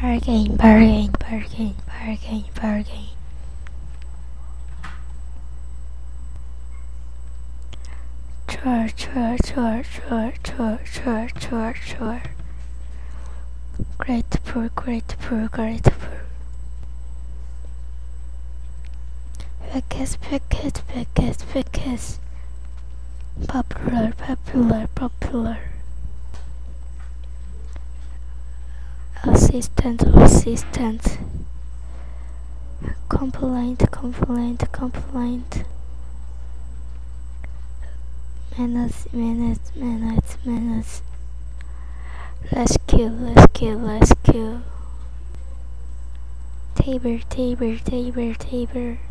Bargain, bargain, bargain, bargain, bargain. Chore. Grateful, grateful, grateful. Because. Popular, popular, popular. Assistant. Complaint. Menace. Rescue. Tabor.